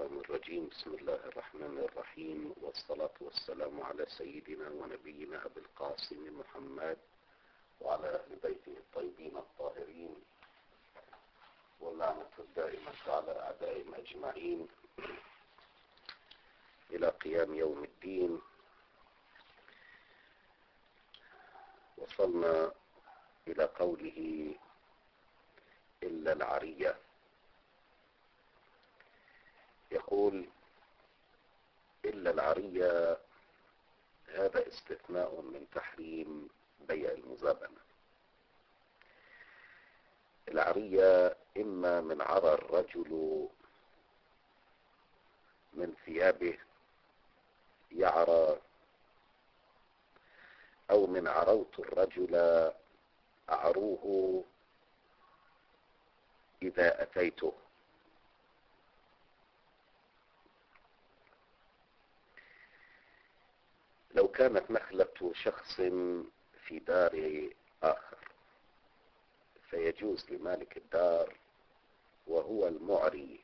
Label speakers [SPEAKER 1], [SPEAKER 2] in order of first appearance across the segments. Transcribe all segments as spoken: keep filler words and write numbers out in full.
[SPEAKER 1] الشيطان الرجيم. بسم الله الرحمن الرحيم، والصلاة والسلام على سيدنا ونبينا أبي القاسم محمد وعلى أهل بيته الطيبين الطاهرين، واللعنة الدائمة على أعدائهم أجمعين إلى قيام يوم الدين. وصلنا إلى قوله إلا العرية. يقول إلا العرية، هذا استثناء من تحريم بيع المزابنة. العرية إما من عرى الرجل من ثيابه يعرى، أو من عروت الرجل أعروه إذا أتيته. لو كانت نخلة شخص في دار آخر فيجوز لمالك الدار وهو المعري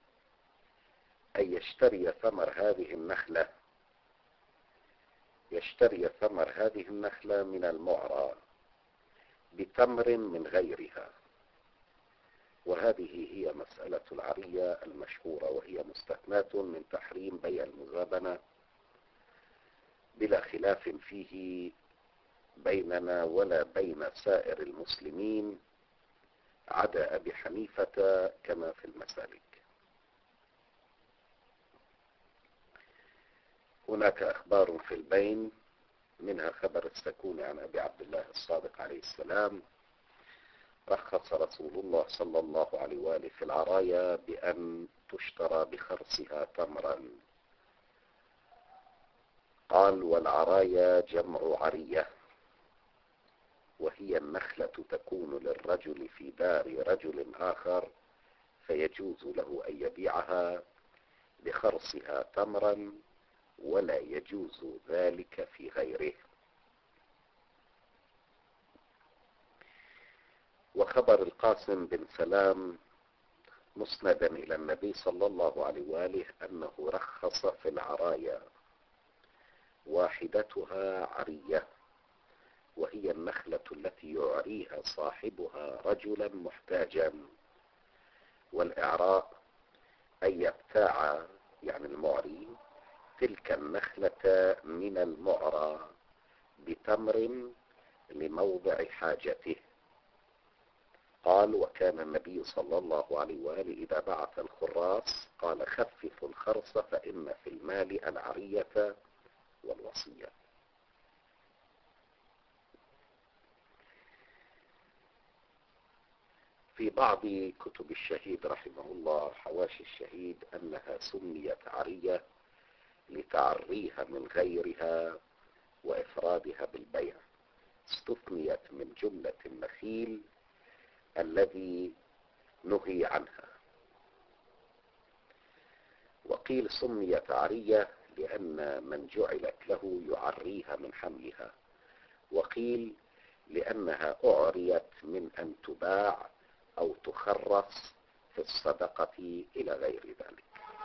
[SPEAKER 1] أن يشتري ثمر هذه النخلة يشتري ثمر هذه النخلة من المعرى بتمر من غيرها. وهذه هي مسألة العرية المشهورة، وهي مستثناة من تحريم بيع المزابنة بلا خلاف فيه بيننا ولا بين سائر المسلمين عدا أبي حنيفة كما في المسالك. هناك أخبار في البين، منها خبر السكون عن أبي عبد الله الصادق عليه السلام: رخص رسول الله صلى الله عليه وآله في العرايا بأن تشترى بخرصها تمرا. قال: والعرايا جمع عرية، وهي النخلة تكون للرجل في دار رجل آخر، فيجوز له أن يبيعها بخرصها تمرا، ولا يجوز ذلك في غيره. وخبر القاسم بن سلام مسندا إلى النبي صلى الله عليه وآله أنه رخص في العرايا، واحدتها عرية، وهي النخلة التي يعريها صاحبها رجلا محتاجا. والإعراء أن يبتاع يعني المعري تلك النخلة من المعرى بتمر لموضع حاجته. قال: وكان النبي صلى الله عليه وآله إذا بعث الخراص قال: خففوا الخرص فإن في المال العرية والوصية. في بعض كتب الشهيد رحمه الله، حواشي الشهيد، أنها سميت عرية لتعريها من غيرها وإفرادها بالبيع، استثنيت من جملة النخيل الذي نهي عنها. وقيل سميت عرية لأن من جعلت له يعريها من حملها، وقيل لأنها أعريت من أن تباع أو تخرص في الصدقة إلى غير ذلك.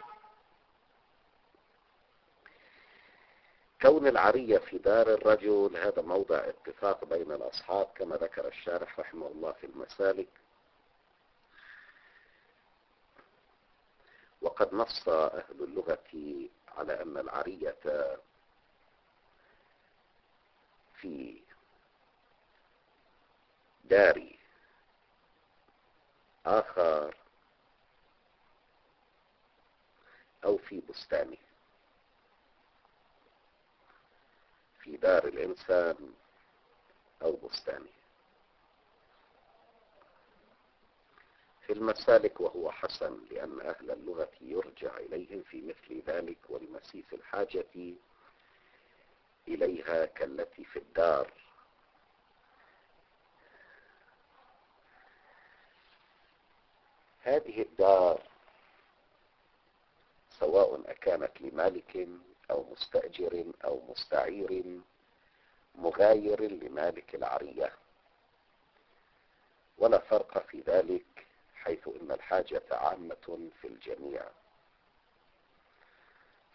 [SPEAKER 1] كون العرية في دار الرجل هذا موضع اتفاق بين الأصحاب كما ذكر الشارح رحمه الله في المسالك. وقد نص أهل اللغة على أن العرية في دار آخر أو في بستانه، في دار الإنسان أو بستانه. في المسالك وهو حسن، لأن أهل اللغة يرجع إليهم في مثل ذلك ولمسيس الحاجة إليها كالتي في الدار. هذه الدار سواء أكانت لمالك أو مستأجر أو مستعير مغاير لمالك العرية، ولا فرق في ذلك، حيث إن الحاجة عامة في الجميع.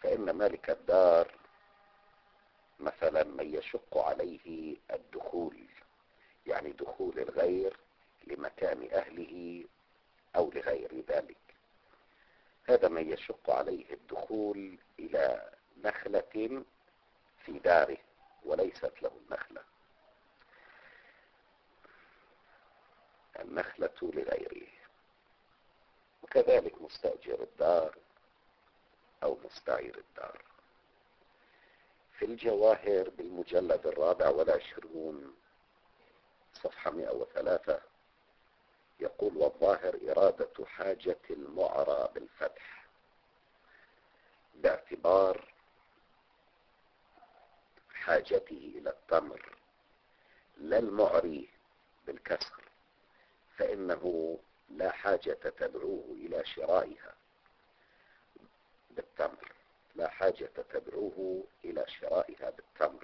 [SPEAKER 1] فإن مالك الدار مثلا من يشق عليه الدخول، يعني دخول الغير لمكان أهله أو لغير ذلك، هذا من يشق عليه الدخول إلى نخلة في داره وليست له النخلة، النخلة لغيره. وكذلك مستأجر الدار أو مستعير الدار. في الجواهر بالمجلد الرابع والعشرون صفحة مئة وثلاثة يقول: والظاهر إرادة حاجة المعرى بالفتح باعتبار حاجته إلى التمر، لا المعري بالكسر، فإنه لا حاجة تدعوه إلى شرائها بالتمر، لا حاجة تدعوه إلى شرائها بالتمر،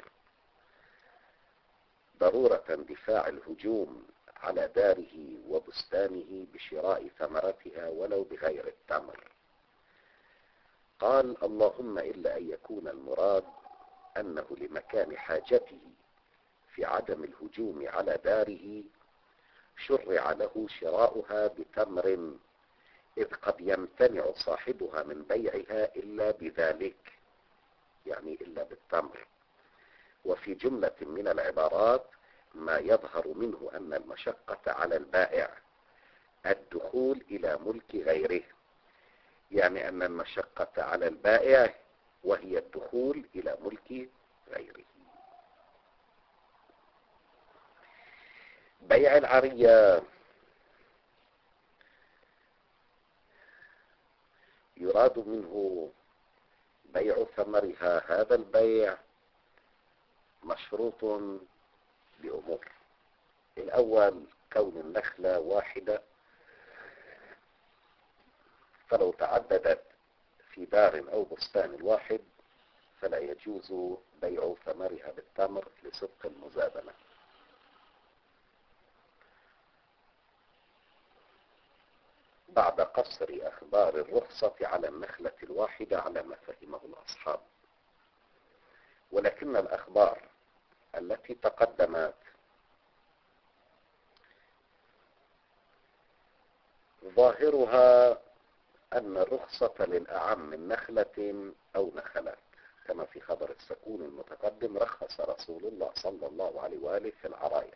[SPEAKER 1] ضرورة اندفاع الهجوم على داره وبستانه بشراء ثمرتها ولو بغير التمر. قال: اللهم إلا أن يكون المراد أنه لمكان حاجته في عدم الهجوم على داره شرع له شراؤها بتمر، إذ قد يمتنع صاحبها من بيعها إلا بذلك، يعني إلا بالتمر. وفي جملة من العبارات ما يظهر منه أن المشقة على البائع الدخول إلى ملك غيره، يعني أن المشقة على البائع وهي الدخول إلى ملك غيره. بيع العرية يراد منه بيع ثمرها، هذا البيع مشروط بأمور: الأول كون النخلة واحدة، فلو تعددت في دار أو بستان واحد فلا يجوز بيع ثمرها بالتمر لصدق المزابنة. بعد قصر أخبار الرخصة على النخلة الواحدة على ما فهمه الأصحاب، ولكن الأخبار التي تقدمت ظاهرها أن الرخصة للأعم من نخلة أو نخلات، كما في خبر السكون المتقدم: رخص رسول الله صلى الله عليه وآله في العرايا،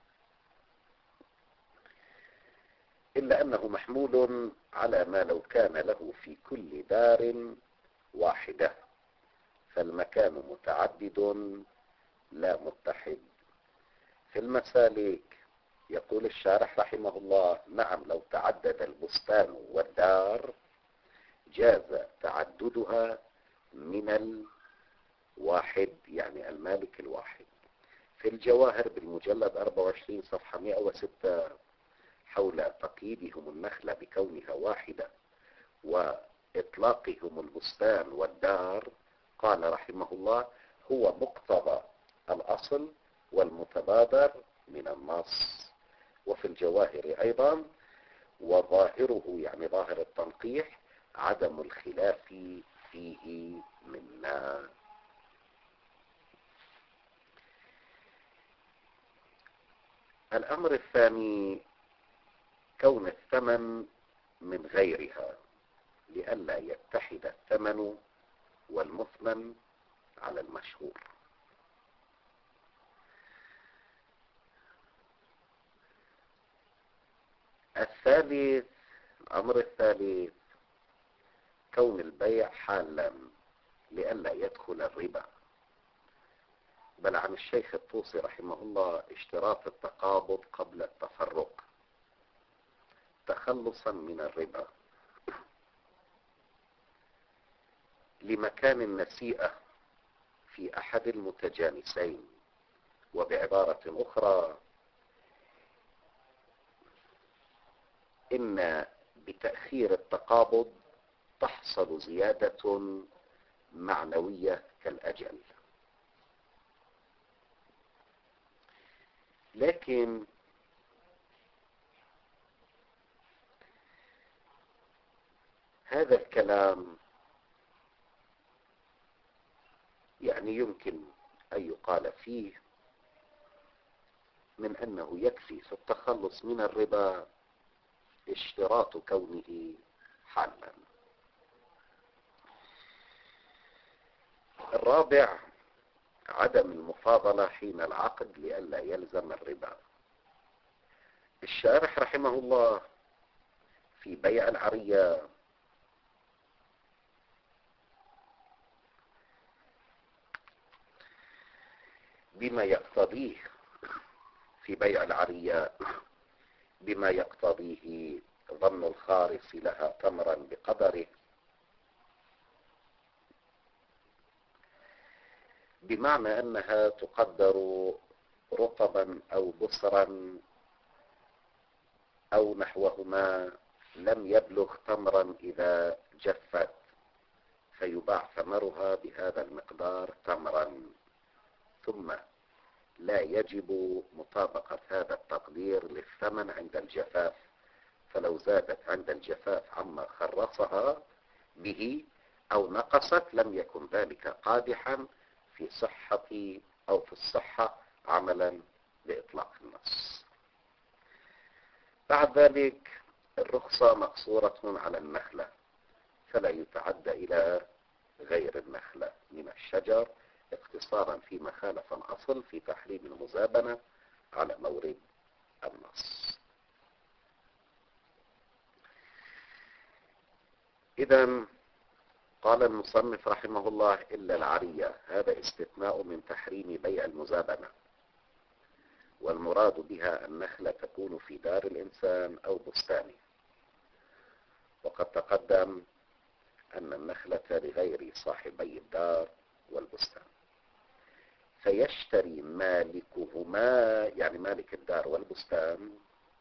[SPEAKER 1] إلا أنه محمول على ما لو كان له في كل دار واحدة، فالمكان متعدد لا متحد. في المسالك يقول الشارح رحمه الله: نعم، لو تعدد البستان والدار جاز تعددها من الواحد، يعني المالك الواحد. في الجواهر بالمجلد أربعة وعشرين صفحة مئة وستة حول تقييدهم النخلة بكونها واحدة وإطلاقهم البستان والدار، قال رحمه الله: هو مقتضى الأصل والمتبادر من النص. وفي الجواهر أيضا: وظاهره، يعني ظاهر التنقيح، عدم الخلاف فيه منا. الأمر الثاني كون الثمن من غيرها، لئلا يتحد الثمن والمثمن على المشهور. الثالث الأمر الثالث كون البيع حالا لئلا يدخل الربا، بل عن الشيخ الطوسي رحمه الله اشتراط التقابض قبل التفرق تخلصا من الربا. لمكان النسيئة في أحد المتجانسين، وبعبارة أخرى إن بتأخير التقابض تحصل زيادة معنوية كالأجل. لكن هذا الكلام يعني يمكن أن يقال فيه من أنه يكفي في التخلص من الربا اشتراط كونه حالا. الرابع عدم المفاضلة حين العقد لئلا يلزم الربا. الشارح رحمه الله في بيع العرية بما يقتضيه في بيع العرية بما يقتضيه ظن الخارص لها تمرا بقدره، بمعنى أنها تقدر رطبا أو بصرا أو نحوهما لم يبلغ تمرا إذا جفت، فيباع ثمرها بهذا المقدار تمرا، ثم لا يجب مطابقة هذا التقدير للثمن عند الجفاف، فلو زادت عند الجفاف عما خرصها به أو نقصت لم يكن ذلك قادحا في صحة أو في الصحة عملا بإطلاق النص. بعد ذلك الرخصة مقصورة على النخلة، فلا يتعدى إلى غير النخلة من الشجر، اقتصارا فيما خالف الأصل في تحريم المزابنة على مورد النص. إذن قال المصنف رحمه الله إلا العرية، هذا استثناء من تحريم بيع المزابنة، والمراد بها النخلة تكون في دار الإنسان أو بستانه، وقد تقدم أن النخلة لغير صاحبي الدار والبستان، فيشتري مالكهما يعني مالك الدار والبستان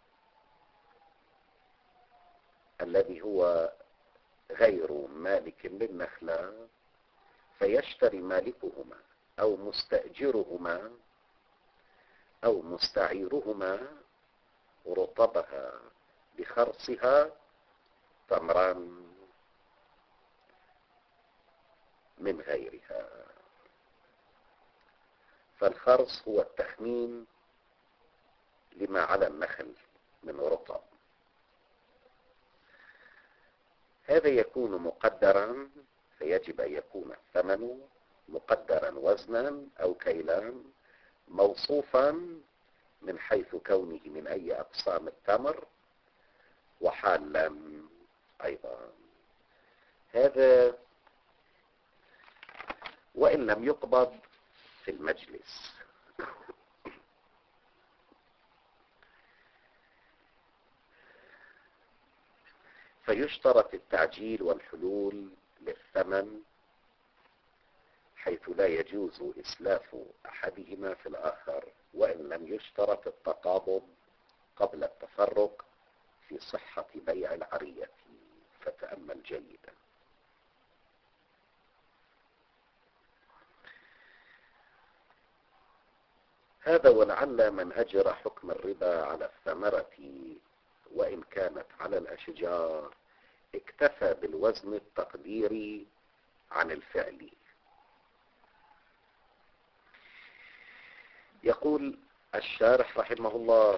[SPEAKER 1] الذي هو غير مالك للنخلة، فيشتري مالكهما أو مستأجرهما أو مستعيرهما رطبها بخرصها تمرا من غيرها. فالخرص هو التخمين لما على النخل من رطب، هذا يكون مقدرا، فيجب أن يكون الثمن مقدرا وزنا أو كيلان، موصوفا من حيث كونه من أي أقسام التمر، وحالا أيضا. هذا وإن لم يقبض في المجلس. فيشترط التعجيل والحلول للثمن، حيث لا يجوز إسلاف أحدهما في الآخر، وإن لم يشترط التقابض قبل التفرق في صحة بيع العرية، فتأمل جيدا. هذا ولعل من أجرى حكم الربا على الثمرة وإن كانت على الأشجار اكتفى بالوزن التقديري عن الفعل. يقول الشارح رحمه الله: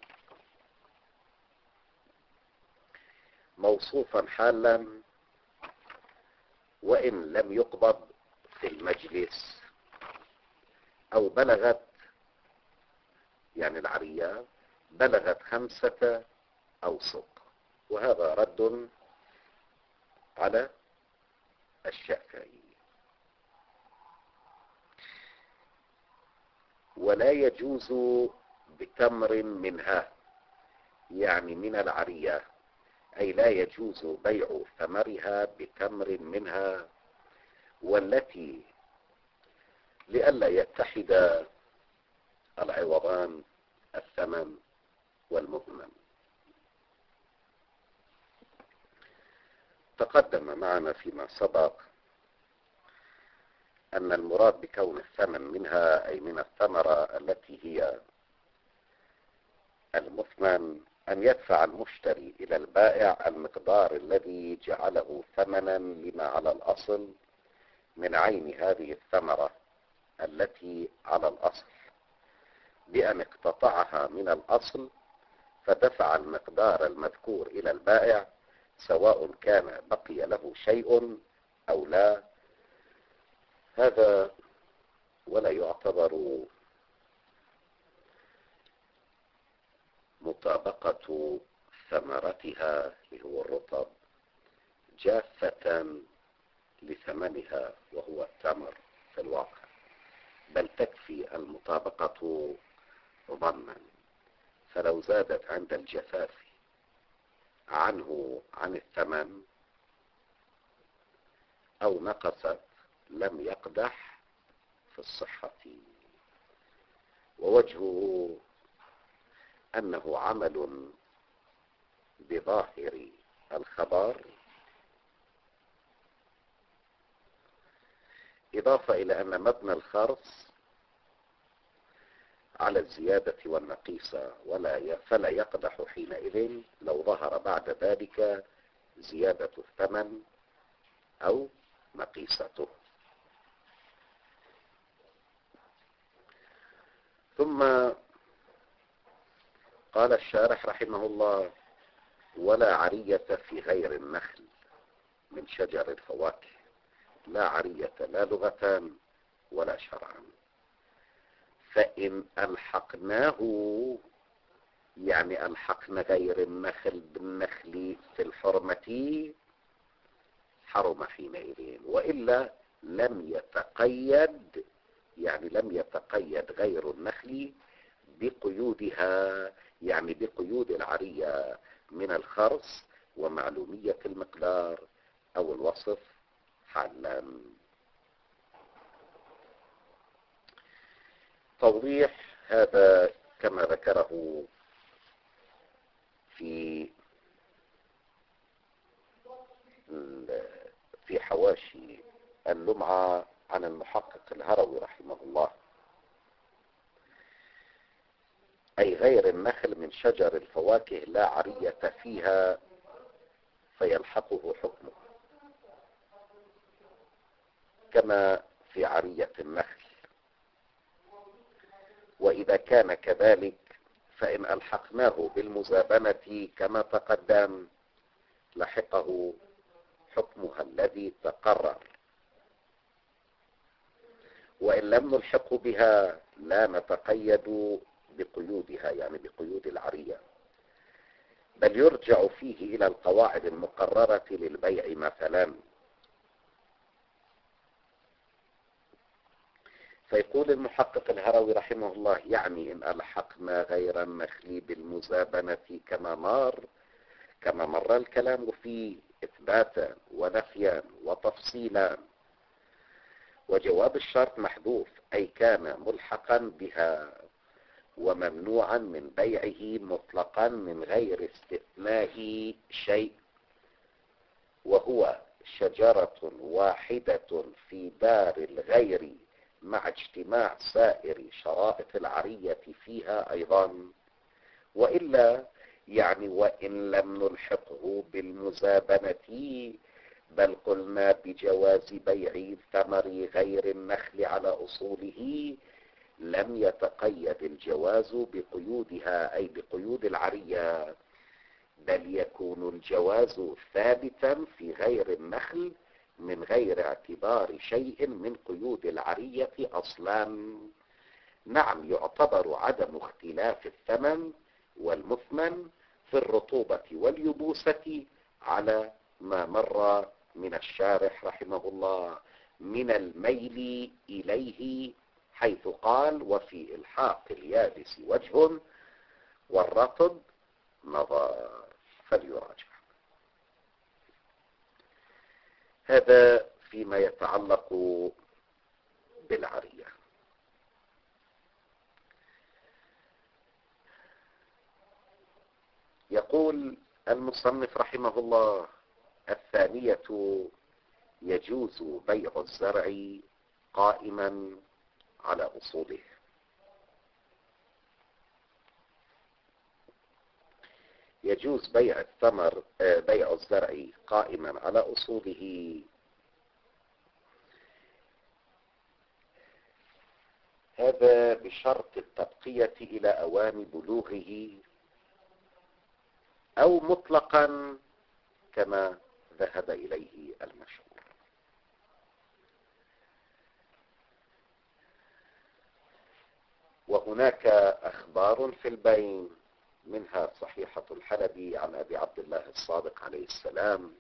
[SPEAKER 1] موصوفا حالا وإن لم يقبض في المجلس، أو بلغت يعني العرية بلغت خمسة أوسق، وهذا رد على الشافعي. ولا يجوز بتمر منها يعني من العرية، أي لا يجوز بيع ثمرها بتمر منها، والتي لئلا يتحد العوضان الثمن والمثمن. تقدم معنا فيما سبق أن المراد بكون الثمن منها أي من الثمرة التي هي المثمن أن يدفع المشتري إلى البائع المقدار الذي جعله ثمنا لما على الأصل من عين هذه الثمرة التي على الأصل بأن اقتطعها من الأصل فدفع المقدار المذكور إلى البائع سواء كان بقي له شيء أو لا. هذا ولا يعتبر مطابقة ثمرتها اللي هو الرطب جافة لثمنها وهو التمر في الواقع، بل تكفي المطابقة ظنا. فلو زادت عند الجفاف عنه عن الثمن أو نقصت لم يقدح في الصحة. ووجهه أنه عمل بظاهر الخبر، إضافة إلى أن مبنى الخرص على الزيادة والنقيصة ولا فلا يقدح حينئذ لو ظهر بعد ذلك زيادة الثمن أو نقيصته. ثم قال الشارح رحمه الله: ولا عرية في غير النخل من شجر الفواكه. لا عرية لا لغة ولا شرعا. فإن ألحقناه يعني ألحقنا غير النخل بالنخل في الحرمة حرم حينئذ، وإلا لم يتقيد يعني لم يتقيد غير النخل بقيودها، يعني بقيود العرية من الخرص ومعلومية المقدار أو الوصف حالا. توضيح هذا كما ذكره في في حواشي اللمعة عن المحقق الهروي رحمه الله: أي غير النخل من شجر الفواكه لا عرية فيها فيلحقه حكمه كما في عرية النخل. وإذا كان كذلك فإن ألحقناه بالمزابنة كما تقدم لحقه حكمها الذي تقرر، وإن لم نلحق بها لا نتقيد بقيودها يعني بقيود العرية، بل يرجع فيه إلى القواعد المقررة للبيع مثلا. فيقول المحقق الهروي رحمه الله: يعني إن ألحقنا غير النخل بالمزابنة كما مر كما مر الكلام فيه إثباتا ونفيا وتفصيلا، وجواب الشرط محذوف أي كان ملحقا بها وممنوعا من بيعه مطلقا من غير استثناء شيء، وهو شجرة واحدة في دار الغير مع اجتماع سائر شرائط العرية فيها أيضا. وإلا يعني وإن لم نلحقه بالمزابنة بل قلنا بجواز بيع ثمر غير النخل على أصوله لم يتقيد الجواز بقيودها أي بقيود العرية، بل يكون الجواز ثابتا في غير النخل من غير اعتبار شيء من قيود العرية أصلا. نعم، يعتبر عدم اختلاف الثمن والمثمن في الرطوبة واليبوسة على ما مر من الشارح رحمه الله من الميل إليه، حيث قال: وفي إلحاق اليابس وجه والرطب نظر فليراجع. هذا فيما يتعلق بالعرية. يقول المصنف رحمه الله: الثانية يجوز بيع الزرع قائما على أصوله. يجوز بيع الثمر بيع الزرع قائما على أصوله هذا بشرط التبقية إلى أوان بلوغه، أو مطلقا كما ذهب إليه المشهور. وهناك أخبار في البين، منها صحيحة الحلبي عن أبي عبد الله الصادق عليه السلام: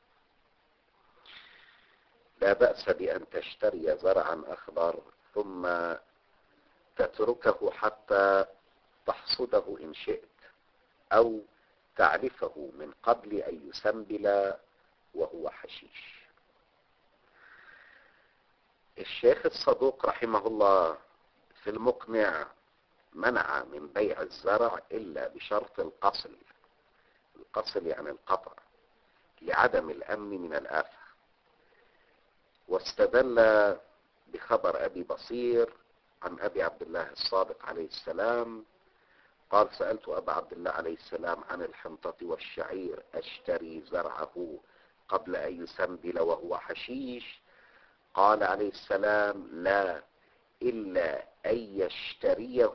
[SPEAKER 1] لا بأس بأن تشتري زرعا أخضر ثم تتركه حتى تحصده إن شئت، أو تعرفه من قبل أن يسنبل وهو حشيش. الشيخ الصدوق رحمه الله في المقنع منع من بيع الزرع إلا بشرط القصل. القصل يعني القطع، لعدم الأمن من الآفة. واستدل بخبر أبي بصير عن أبي عبد الله الصادق عليه السلام قال: سألت أبا عبد الله عليه السلام عن الحنطة والشعير أشتري زرعه قبل أن يسنبل وهو حشيش؟ قال عليه السلام: لا، إلا أن يشتريه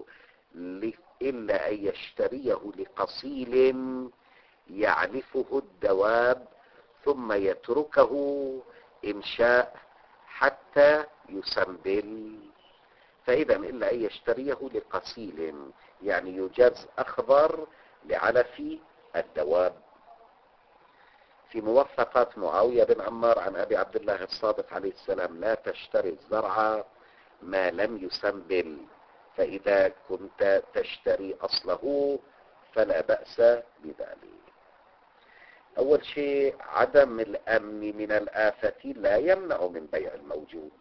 [SPEAKER 1] إلا أن يشتريه لقصيل يعلفه الدواب ثم يتركه إن شاء حتى يسنبل. فإذا إلا أن يشتريه لقصيل يعني يجاز أخضر لعلف الدواب. في موثقات معاوية بن عمار عن أبي عبد الله الصادق عليه السلام: لا تشتري الزرع ما لم يسنبل، فإذا كنت تشتري أصله فلا بأس بذلك. أول شيء عدم الأمن من الآفة لا يمنع من بيع الموجود،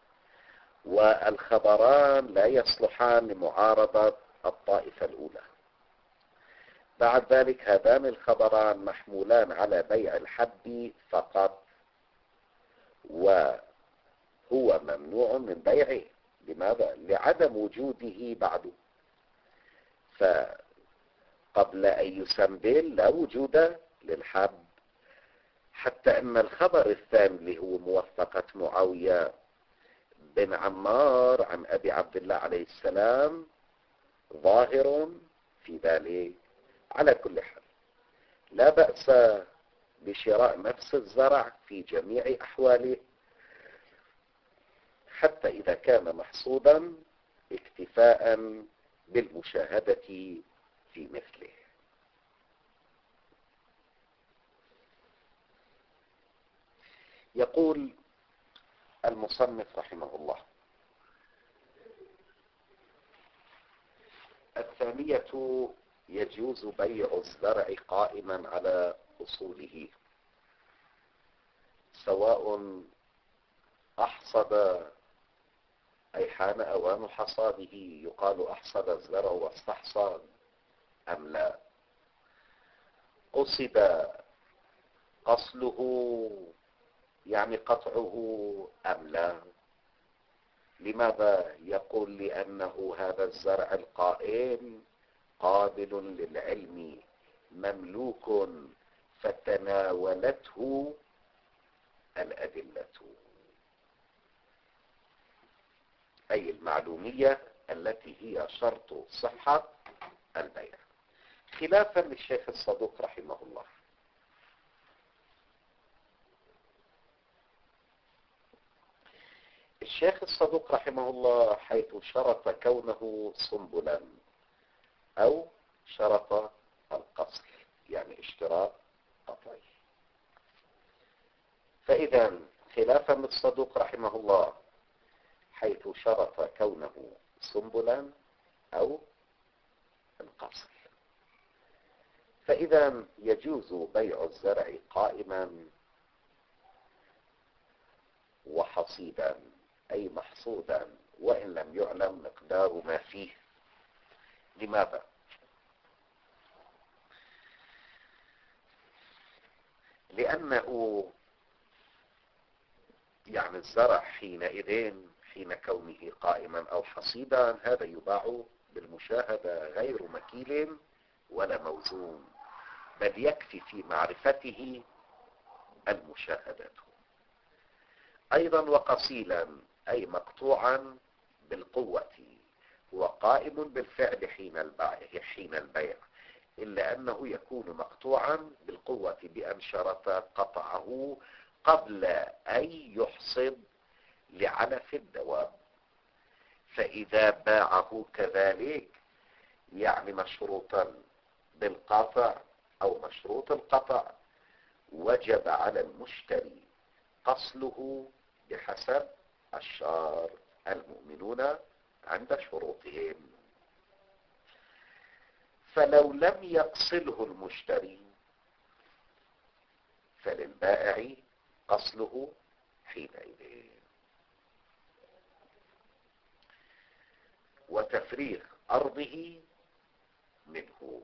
[SPEAKER 1] والخبران لا يصلحان لمعارضة الطائفة الأولى. بعد ذلك هذان الخبران محمولان على بيع الحب فقط، وهو ممنوع من بيعه. لماذا؟ لعدم وجوده بعد. فقبل أن يسنبل لا وجود للحب، حتى أن الخبر الثاني اللي هو موثقة معاوية بن عمار عن أبي عبد الله عليه السلام ظاهر في ذلك. على كل حال لا بأس بشراء نفس الزرع في جميع أحواله، حتى إذا كان محصودا اكتفاء بالمشاهدة في مثله. يقول المصنف رحمه الله: الثانية يجوز بيع الزرع قائما على أصوله، سواء أحصد أي حان أوان حصاده، يقال أحصد الزرع واستحصاد، أم لا. قصد قصله يعني قطعه أم لا. لماذا؟ يقول: لأنه هذا الزرع القائم قابل للعلم مملوك فتناولته الأدلة، أي المعلومية التي هي شرط صحة البيع، خلافا للشيخ الصدوق رحمه الله. الشيخ الصدوق رحمه الله حيث شرط كونه سنبلا أو شرط القصر يعني اشتراط قطعي. فإذا خلافا للصدوق رحمه الله حيث شرط كونه سنبلا أو القصر، فإذا يجوز بيع الزرع قائما وحصيدا أي محصودا وإن لم يعلم مقدار ما فيه. لماذا؟ لأنه يعني الزرع حينئذ حين كونه قائما أو حصيدا هذا يباع بالمشاهدة غير مكيل ولا موزون، بل يكفي في معرفته المشاهدة. أيضا وقصيلا أي مقطوعا بالقوة، هو قائم بالفعل حين البيع حين البيع إلا أنه يكون مقطوعا بالقوة بأن شرط قطعه قبل أن يحصد لعلف الدواب. فإذا باعه كذلك يعني مشروطا بالقطع أو مشروط القطع، وجب على المشتري قصله بحسب الشار المؤمنون عند شروطهم. فلو لم يقصله المشتري فللبائع قصله حينئذ، وتفريغ أرضه منه.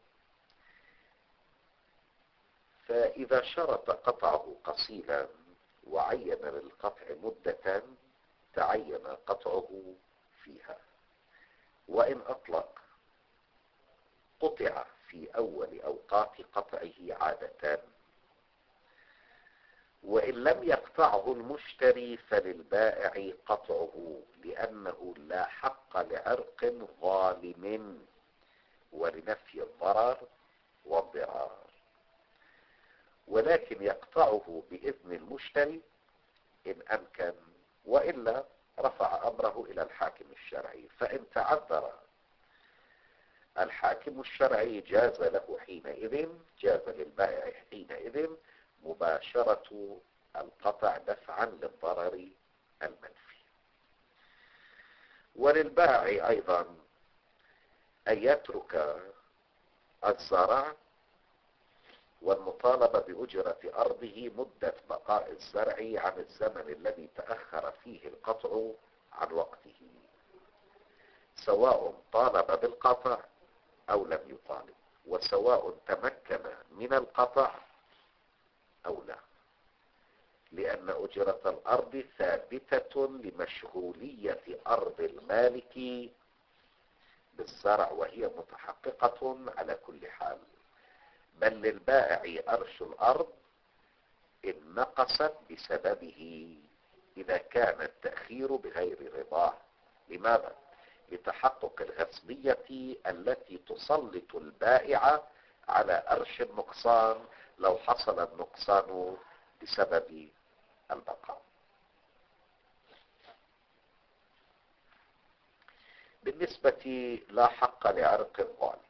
[SPEAKER 1] فإذا شرط قطعه قصيلا وعين للقطع مدة تعين قطعه فيها، وإن أطلق قطع في أول أوقات قطعه عادة. وإن لم يقطعه المشتري فللبائع قطعه، لأنه لا حق لعرق ظالم ولنفي الضرر والضرار، ولكن يقطعه بإذن المشتري إن أمكن، وإلا رفع أمره إلى الحاكم الشرعي. فإن تعذر الحاكم الشرعي جاز له حينئذ جاز للبائع حينئذ مباشرة القطع دفعا للضرر المنفي. وللبائع أيضا أن يترك الزرع والمطالبة بأجرة أرضه مدة بقاء الزرع عن الزمن الذي تأخر فيه القطع عن وقته، سواء طالب بالقطع أو لم يطالب، وسواء تمكن من القطع أو لا، لأن أجرة الأرض ثابتة لمشغولية أرض المالك بالزرع، وهي متحققة على كل حال. بل للبائع أرش الأرض إن نقصت بسببه إذا كان التأخير بغير رضاه. لماذا؟ لتحقق الغصبية التي تسلط البائع على أرش النقصان لو حصل النقصان بسبب البقاء. بالنسبة لا حق لعرق الظالم،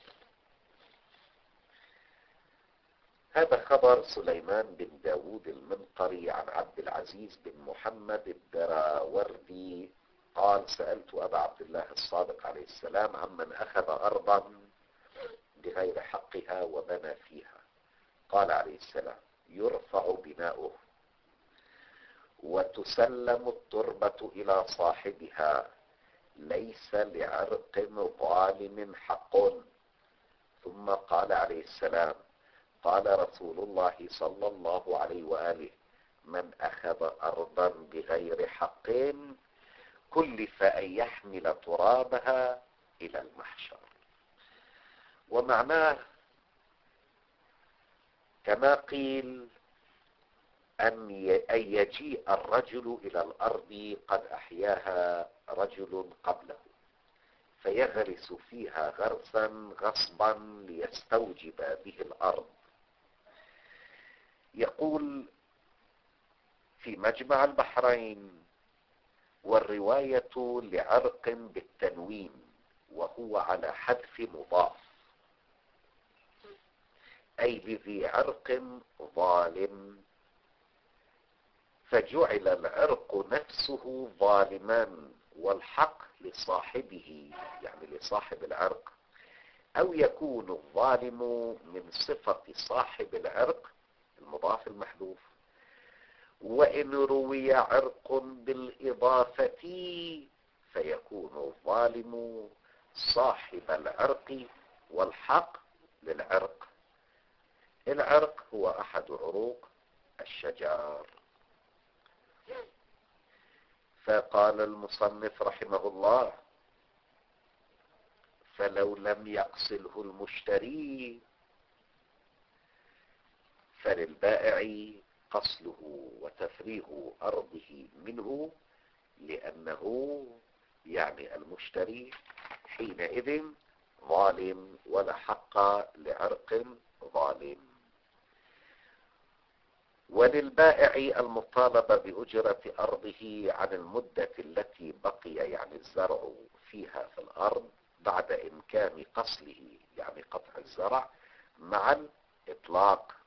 [SPEAKER 1] هذا خبر سليمان بن داود المنقري عن عبد العزيز بن محمد الدراوردي قال: سألت أبا عبد الله الصادق عليه السلام عمن أخذ أرضا بغير حقها وبنى فيها. قال عليه السلام: يرفع بناؤه وتسلم التربة إلى صاحبها، ليس لعرق ظالم حق. ثم قال عليه السلام: قال رسول الله صلى الله عليه وآله: من أخذ أرضا بغير حق كلف أن يحمل ترابها إلى المحشر. ومعناه كما قيل أن يجيء الرجل إلى الأرض قد أحياها رجل قبله فيغرس فيها غرسا غصبا ليستوجب به الأرض. يقول في مجمع البحرين: والرواية لعرق بالتنوين وهو على حذف مضاف، أي لذي عرق ظالم، فجعل العرق نفسه ظالما والحق لصاحبه يعني لصاحب العرق، أو يكون الظالم من صفة صاحب العرق المضاف المحذوف. وإن روي عرق بالإضافة فيكون الظالم صاحب العرق والحق للعرق. العرق هو أحد عروق الشجر. فقال المصنف رحمه الله: فلو لم يقصله المشتري فللبائع قصله وتفريغ أرضه منه، لأنه يعني المشتري حينئذ ظالم ولا حق لعرق ظالم. وللبائع المطالبة بأجرة أرضه عن المدة التي بقي يعني الزرع فيها في الأرض بعد إمكان قصله، يعني قطع الزرع مع الإطلاق،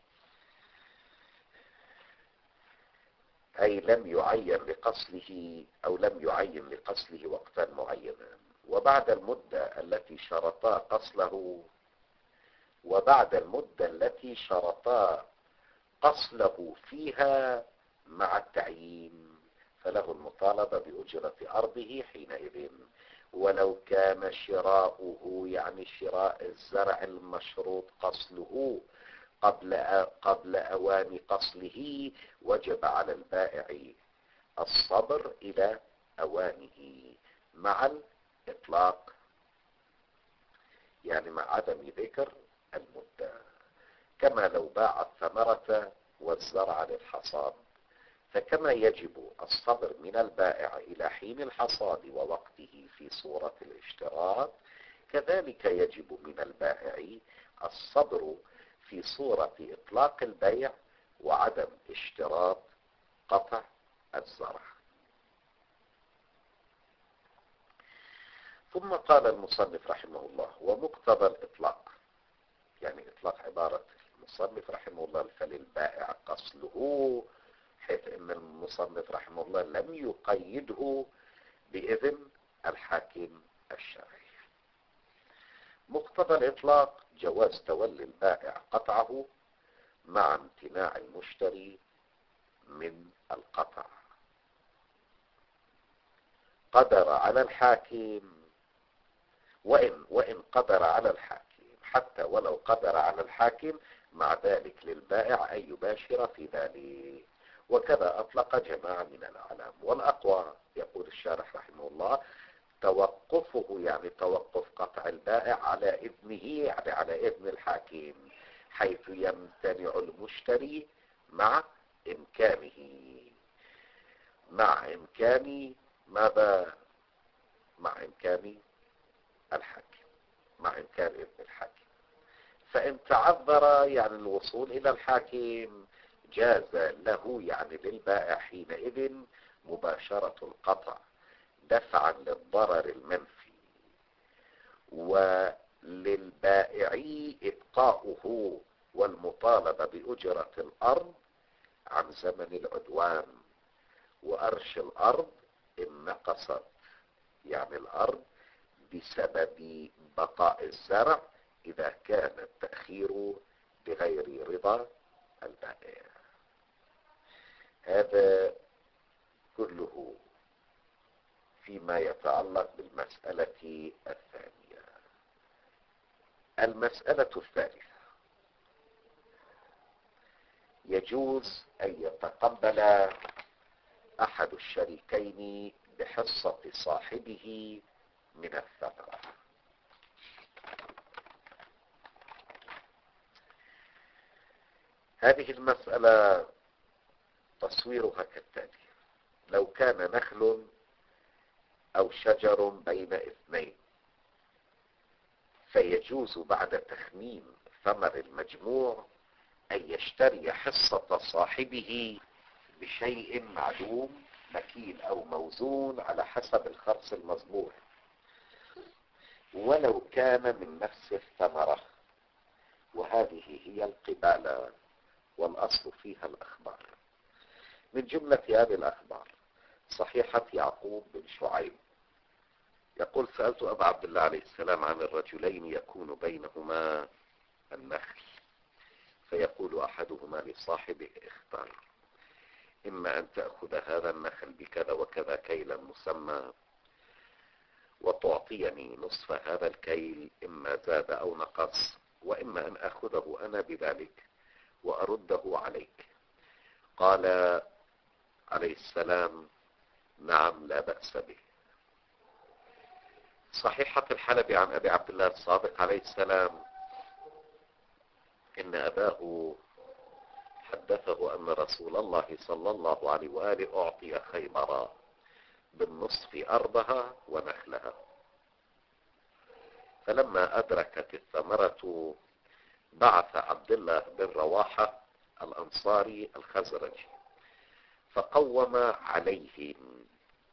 [SPEAKER 1] أي لم يعين لقصله أو لم يعين لقصله وقتا معينا، وبعد المدة التي شرطا قصله وبعد المدة التي شرطا قصله فيها مع التعيين، فله المطالبة بأجرة أرضه حينئذ، ولو كان شراؤه يعني شراء الزرع المشروط قصله قبل قبل أوان قصله وجب على البائع الصبر إلى أوانه مع الإطلاق، يعني مع عدم ذكر المدة، كما لو باع الثمرة والزرع للحصاد، فكما يجب الصبر من البائع إلى حين الحصاد ووقته في صورة الاشتراط، كذلك يجب من البائع الصبر في صورة إطلاق البيع وعدم اشتراط قطع الزرع. ثم قال المصنف رحمه الله: ومقتضى الإطلاق، يعني إطلاق عبارة المصنف رحمه الله فللبائع قصله، حيث أن المصنف رحمه الله لم يقيده بإذن الحاكم الشرعي. مقتضى الإطلاق جواز تولي البائع قطعه مع امتناع المشتري من القطع. قدر على الحاكم وإن, وإن قدر على الحاكم، حتى ولو قدر على الحاكم، مع ذلك للبائع أن يباشر في ذلك. وكذا أطلق جماعة من الأعلام، والأقوى يقول الشارح رحمه الله توقفه، يعني توقف قطع البائع على إذنه، يعني على إذن الحاكم، حيث يمتنع المشتري مع إمكانه، مع إمكان ماذا؟ مع إمكان الحاكم، مع إمكان إذن الحاكم. فإن تعذر يعني الوصول إلى الحاكم جاز له، يعني للبائع حينئذ مباشرة القطع دفعا للضرر المنفي، وللبائع إبقاؤه والمطالبة بأجرة الأرض عن زمن العدوان وأرش الأرض إن نقصت، يعني الأرض بسبب بقاء الزرع إذا كان التأخير بغير رضا البائع. هذا كله فيما يتعلق بالمسألة الثانية. المسألة الثالثة: يجوز أن يتقبل أحد الشريكين بحصة صاحبه من الثمرة. هذه المسألة تصويرها كالتالي: لو كان نخل أو شجر بين اثنين، فيجوز بعد تخمين ثمر المجموع أن يشتري حصة صاحبه بشيء معلوم مكيل أو موزون على حسب الخرص المصبوح، ولو كان من نفس الثمرة، وهذه هي القبالة، والأصل فيها الأخبار. من جملة هذه الأخبار صحيحة يعقوب بن شعيب يقول: سألت أبا عبد الله عليه السلام عن الرجلين يكون بينهما النخل، فيقول أحدهما لصاحبه: اختار، إما أن تأخذ هذا النخل بكذا وكذا كيلا مسمى وتعطيني نصف هذا الكيل إما زاد أو نقص، وإما أن أخذه أنا بذلك وأرده عليك. قال عليه السلام: نعم، لا بأس به. صحيحة الحلبي عن أبي عبد الله الصادق عليه السلام إن أباه حدثه أن رسول الله صلى الله عليه وآله أعطي خيبرا بالنصف أرضها ونخلها. فلما أدركت الثمرة بعث عبد الله بن رواحة الأنصاري الخزرجي فقوم عليهم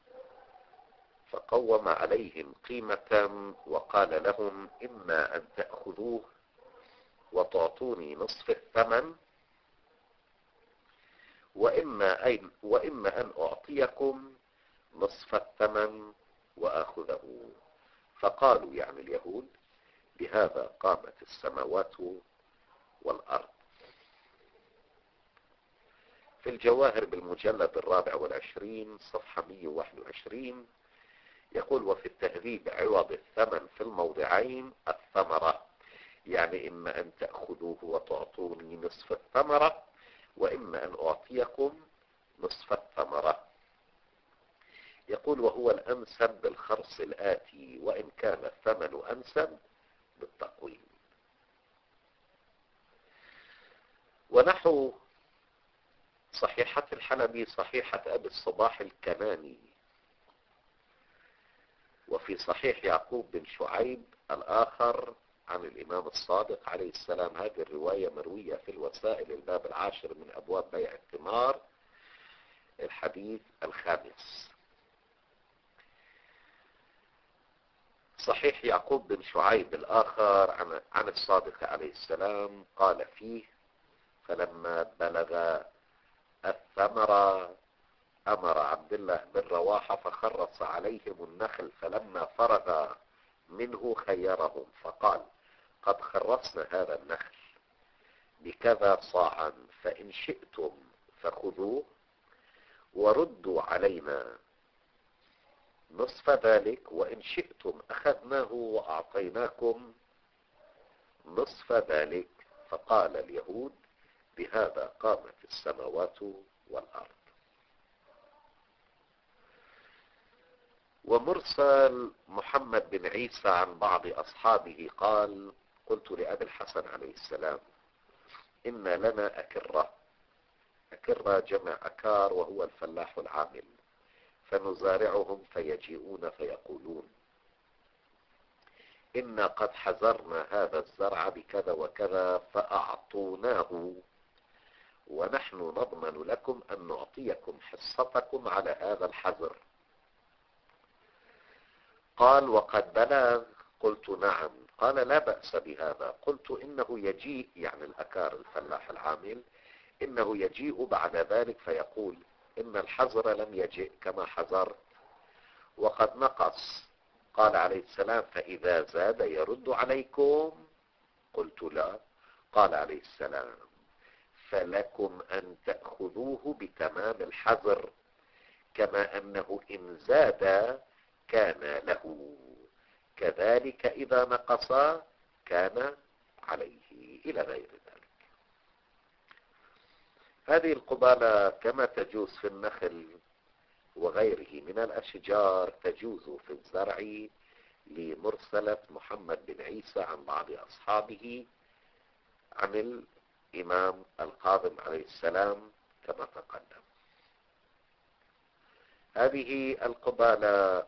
[SPEAKER 1] فقوم عليهم قيمة وقال لهم: إما أن تأخذوه وتعطوني نصف الثمن، وإما أن, وإما أن أعطيكم نصف الثمن وآخذه. فقالوا يعني اليهود: بهذا قامت السماوات والأرض. في الجواهر بالمجلد الرابع والعشرين صفحة مئة وواحد وعشرين يقول: وفي التهذيب عوض الثمن في الموضعين الثمرة، يعني إما أن تأخذوه وتعطوني نصف الثمرة، وإما أن أعطيكم نصف الثمرة. يقول: وهو الأنسب بالخرص الآتي، وإن كان الثمن أنسب بالتقويم. ونحو صحيحة الحلبي صحيحة أبي الصباح الكناني، وفي صحيح يعقوب بن شعيب الآخر عن الإمام الصادق عليه السلام. هذه الرواية مروية في الوسائل الباب العاشر من أبواب بيع الثمار الحديث الخامس. صحيح يعقوب بن شعيب الآخر عن, عن الصادق عليه السلام قال فيه: فلما بلغ الثمرة أمر عبد الله بن رواحة فخرص عليهم النخل، فلما فرغ منه خيرهم فقال: قد خرصنا هذا النخل بكذا صاعا، فإن شئتم فخذوه وردوا علينا نصف ذلك، وإن شئتم أخذناه وأعطيناكم نصف ذلك. فقال اليهود: بهذا قامت السماوات والأرض. ومرسل محمد بن عيسى عن بعض أصحابه قال: قلت لأبي الحسن عليه السلام: إن لنا أكرة. أكرة جمع أكار، وهو الفلاح العامل، فنزارعهم فيجيئون فيقولون: إنا قد حذرنا هذا الزرع بكذا وكذا فأعطوناه، ونحن نضمن لكم أن نعطيكم حصتكم على هذا الحذر. قال: وقد بلغ؟ قلت: نعم. قال: لا بأس بهذا. قلت: إنه يجيء، يعني الأكار الفلاح العامل، إنه يجيء بعد ذلك فيقول: إن الحذر لم يجئ كما حذرت وقد نقص. قال عليه السلام: فإذا زاد يرد عليكم؟ قلت: لا. قال عليه السلام: فلكم أن تأخذوه بتمام الحذر، كما أنه إن زاد كان له، كذلك إذا نقص كان عليه، إلى غير ذلك. هذه القبالة كما تجوز في النخل وغيره من الأشجار تجوز في الزرع، لمرسلة محمد بن عيسى عن بعض أصحابه عن الإمام القاضم عليه السلام كما تقدم. هذه القبالة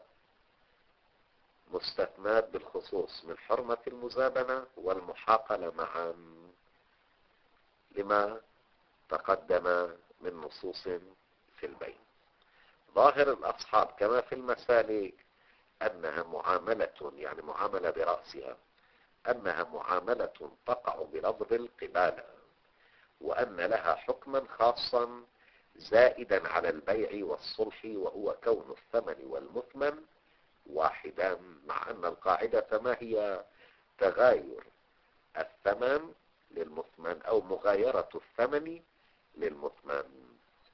[SPEAKER 1] مستثنات بالخصوص من حرمة المزابنة والمحاقلة معا، لما تقدم من نصوص في البيع. ظاهر الأصحاب كما في المسالك أنها معاملة، يعني معاملة برأسها، أنها معاملة تقع بلفظ القبالة، وأن لها حكما خاصا زائدا على البيع والصلح، وهو كون الثمن والمثمن واحدا، مع أن القاعدة ما هي؟ تغاير الثمن للمثمن أو مغايرة الثمن للمثمن.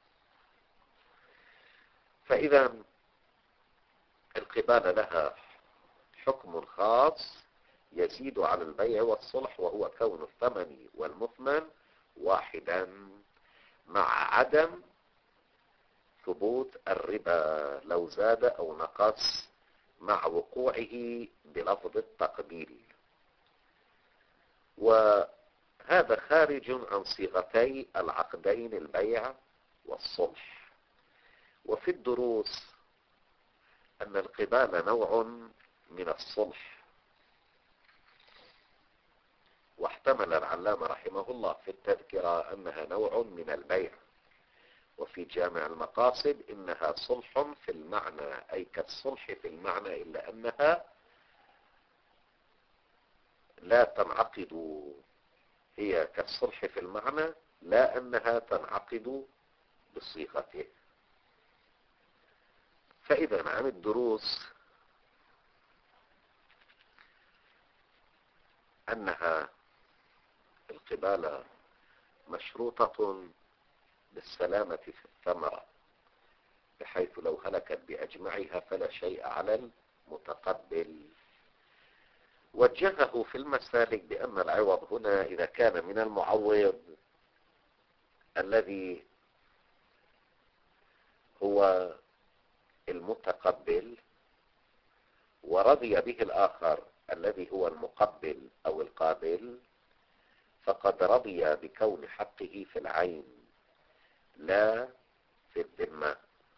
[SPEAKER 1] فإذا القبالة لها حكم خاص يزيد على البيع والصلح، وهو كون الثمن والمثمن واحدا، مع عدم ثبوت الربا لو زاد أو نقص، مع وقوعه بلفظ التقبيل. وهذا خارج عن صيغتي العقدين البيع والصلح. وفي الدروس أن القبالة نوع من الصلح، واحتمل العلامة رحمه الله في التذكرة أنها نوع من البيع، وفي جامع المقاصد إنها صلح في المعنى، أي كالصلح في المعنى، إلا أنها لا تنعقد، هي كالصلح في المعنى لا أنها تنعقد بصيغته. فإذا عن الدروس أنها القبالة مشروطة بالسلامة في الثمرة، بحيث لو هلكت بأجمعها فلا شيء على المتقبل. وجهه في المسالك بأن العوض هنا إذا كان من المعوض الذي هو المتقبل ورضي به الآخر الذي هو المقبل أو القابل، فقد رضي بكون حقه في العين لا في الذمة.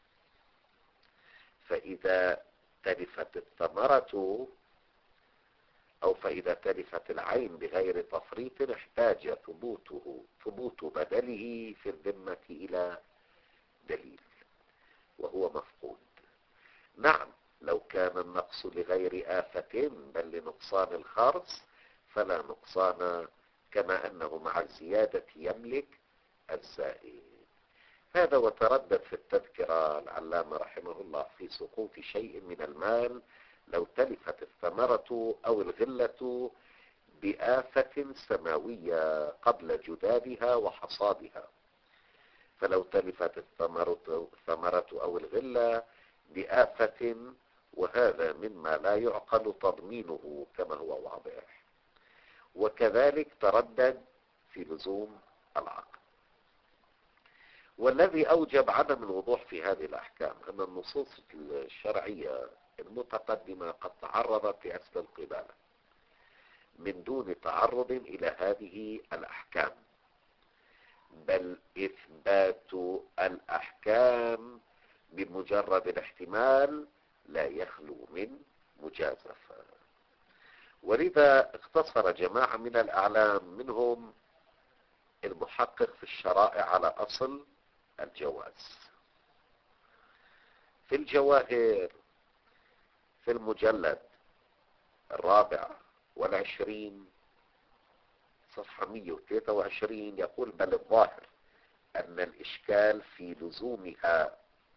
[SPEAKER 1] فإذا تلفت الثمرة أو فإذا تلفت العين بغير تفريط احتاج ثبوته ثبوت بدله في الذمة إلى دليل، وهو مفقود. نعم، لو كان النقص لغير آفة بل لنقصان الخرص فلا نقصان، كما أنه مع الزيادة يملك الزائد. هذا وتردد في التذكرة العلامة رحمه الله في سقوط شيء من المال لو تلفت الثمرة أو الغلة بآفة سماوية قبل جدادها وحصادها. فلو تلفت الثمرة, الثمرة أو الغلة بآفة، وهذا مما لا يعقل تضمينه كما هو واضح. وكذلك تردد في لزوم العقد. والذي أوجب عدم الوضوح في هذه الأحكام أن النصوص الشرعية المتقدمة قد تعرضت لأصل القبالة من دون تعرض إلى هذه الأحكام، بل إثبات الأحكام بمجرد الاحتمال لا يخلو من مجازفة. ولذا اقتصر جماعة من الأعلام منهم المحقق في الشرائع على أصل الجواز. في الجواهر في المجلد الرابع والعشرين صفحة مئة وثلاثة وعشرين يقول: بل الظاهر أن الإشكال في لزومها،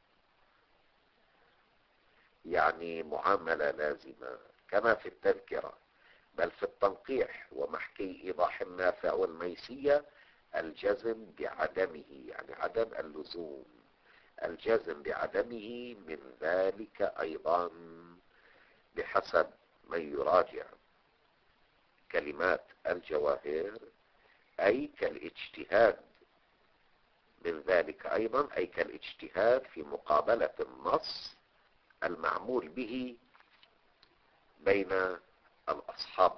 [SPEAKER 1] يعني معاملة لازمة كما في التذكرة، بل في التنقيح ومحكي إيضاح النافع والميسية الجزم بعدمه، يعني عدم اللزوم، الجزم بعدمه من ذلك أيضا بحسب من يراجع كلمات الجواهر، أي كالاجتهاد من ذلك أيضا، أي كالاجتهاد في مقابلة النص المعمول به بين الأصحاب،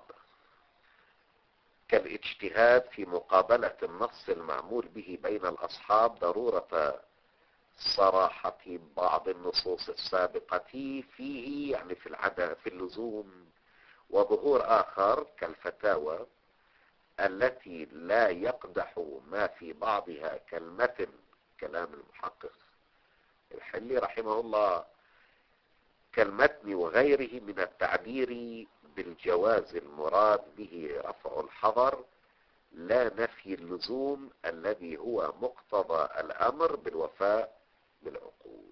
[SPEAKER 1] كالاجتهاد في مقابلة النص المعمول به بين الأصحاب ضرورة صراحة بعض النصوص السابقة فيه، يعني في العدم في اللزوم، وظهور آخر كالفتاوى التي لا يقدح ما في بعضها كالمتن، كلام المحقق الحلي رحمه الله، كالمتن وغيره من التعبير بالجواز المراد به رفع الحظر لا نفي اللزوم الذي هو مقتضى الأمر بالوفاء بالعقود.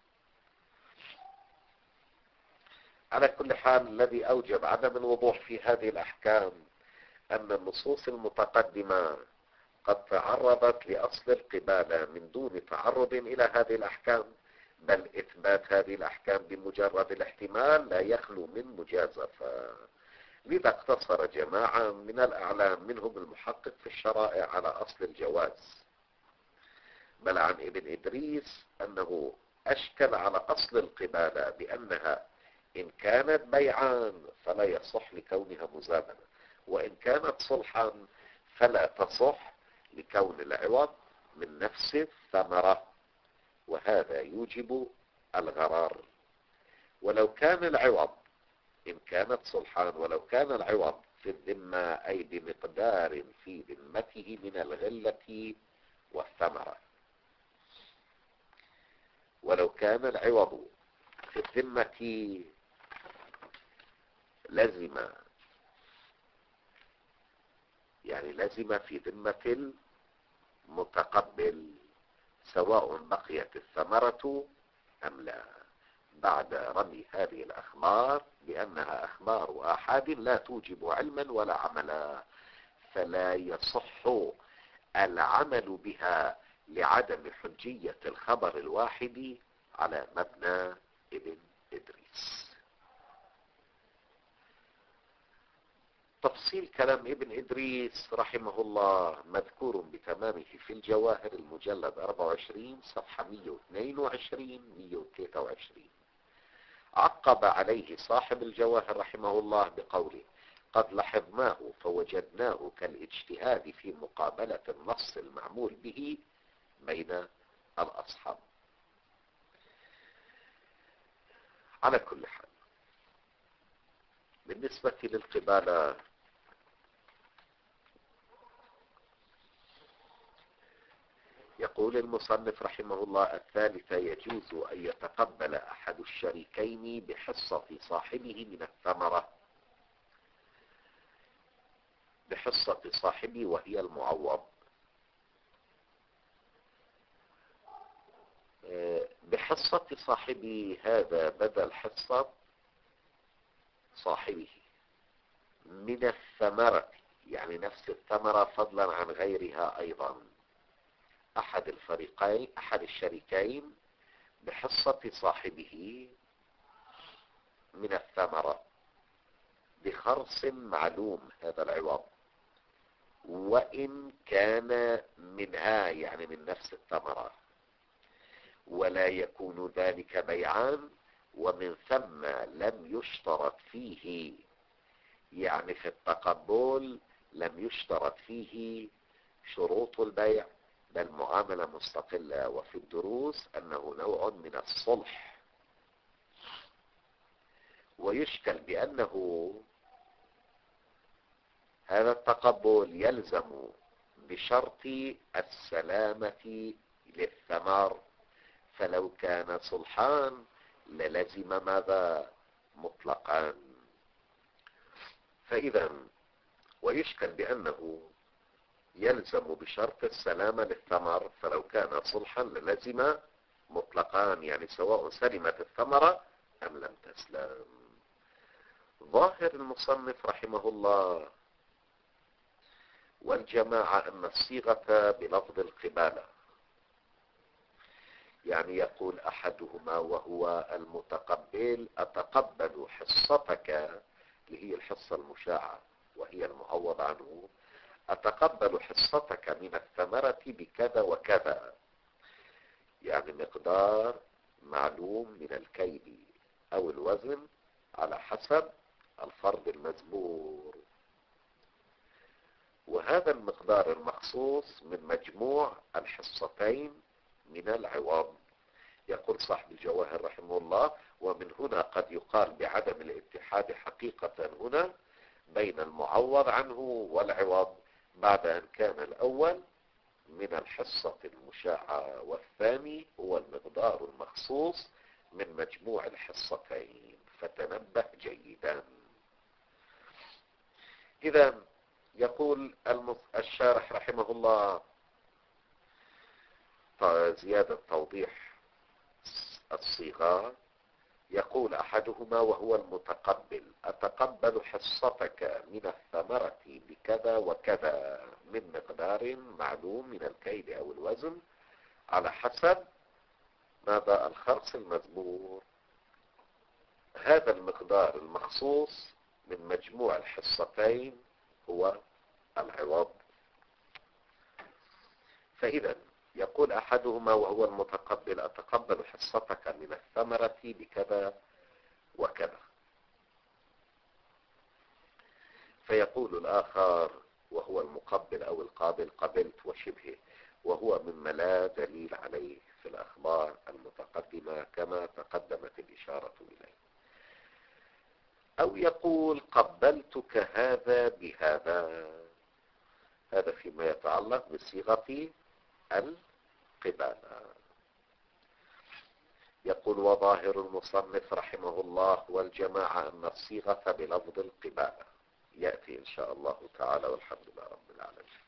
[SPEAKER 1] على كل حال، الذي أوجب عدم الوضوح في هذه الأحكام أن النصوص المتقدمة قد تعرضت لأصل القبالة من دون تعرض إلى هذه الأحكام، بل إثبات هذه الأحكام بمجرد الاحتمال لا يخلو من مجازفة. لذا اقتصر جماعة من الأعلام منهم المحقق في الشرائع على أصل الجواز، بل عن ابن إدريس أنه أشكل على أصل القبالة بأنها إن كانت بيعان فلا يصح لكونها مزامنة، وإن كانت صلحا فلا تصح لكون العوض من نفس الثمرة، وهذا يوجب الغرار. ولو كان العوض إن كانت صلحان ولو كان العوض في الذمة أي بمقدار في ذمته من الغلة والثمرة. ولو كان العوض في الذمة لزم، يعني لزم في ذمة المتقبل سواء بقيت الثمرة أم لا، بعد رمي هذه الأخبار بأنها أخبار آحاد لا توجب علما ولا عملا، فلا يصح العمل بها لعدم حجية الخبر الواحد على مبنى ابن إدريس. تفصيل كلام ابن إدريس رحمه الله مذكور بتمامه في الجواهر المجلد أربعة وعشرين صفحة مئة واثنين وعشرين مئة وثلاثة وعشرين. عقب عليه صاحب الجواهر رحمه الله بقوله: قد لاحظناه فوجدناه كالاجتهاد في مقابلة النص المعمول به بين الأصحاب. على كل حال، بالنسبة للقبالة يقول المصنف رحمه الله: الثالثة يجوز أن يتقبل أحد الشريكين بحصة صاحبه من الثمرة، بحصة صاحبه وهي المعوض، بحصة صاحبه هذا بدل حصة صاحبه من الثمرة، يعني نفس الثمرة فضلا عن غيرها أيضا. أحد الفريقين أحد الشريكين بحصة صاحبه من الثمرة بخرص معلوم هذا العوض، وإن كان منها يعني من نفس الثمرة، ولا يكون ذلك بيعان، ومن ثم لم يشترط فيه، يعني في التقبل لم يشترط فيه شروط البيع بل معاملة مستقلة. وفي الدروس أنه نوع من الصلح، ويشكل بأنه هذا التقبل يلزم بشرط السلامة للثمر، فلو كان صلحان للزم ماذا؟ مطلقا. فإذا ويشكل بأنه يلزم بشرط السلامة للثمر، فلو كان صلحا للزم مطلقان، يعني سواء سلمت الثمرة أم لم تسلم. ظاهر المصنف رحمه الله والجماعة أن الصيغة بلفظ القبالة، يعني يقول أحدهما وهو المتقبل: أتقبل حصتك، اللي هي الحصة المشاعة وهي المعوض عنه، أتقبل حصتك من الثمرة بكذا وكذا، يعني مقدار معلوم من الكيل أو الوزن على حسب الفرض المزبور، وهذا المقدار المخصوص من مجموع الحصتين من العوض. يقول صاحب الجواهر رحمه الله: ومن هنا قد يقال بعدم الاتحاد حقيقة هنا بين المعوض عنه والعوض، بعد أن كان الأول من الحصة المشاعة والثاني هو المقدار المخصوص من مجموع الحصتين، فتنبه جيدا. إذا يقول الشارح رحمه الله زيادة توضيح الصيغة، يقول أحدهما وهو المتقبل: أتقبل حصتك من الثمرة بكذا وكذا من مقدار معلوم من الكيل أو الوزن على حسب ماذا؟ الخرص المزبور. هذا المقدار المخصوص من مجموع الحصتين هو العوض. فإذا يقول أحدهما وهو المتقبل: أتقبل حصتك من الثمرة بكذا وكذا، فيقول الآخر وهو المقبل أو القابل: قبلت وشبهه، وهو مما لا دليل عليه في الأخبار المتقدمة كما تقدمت الإشارة إليه. أو يقول قبلتك هذا بهذا. هذا فيما يتعلق بصيغة القبالة. يقول وظاهر المصنف رحمه الله والجماعة أن الصيغة بلفظ القبالة. يأتي إن شاء الله تعالى، والحمد لله رب العالمين.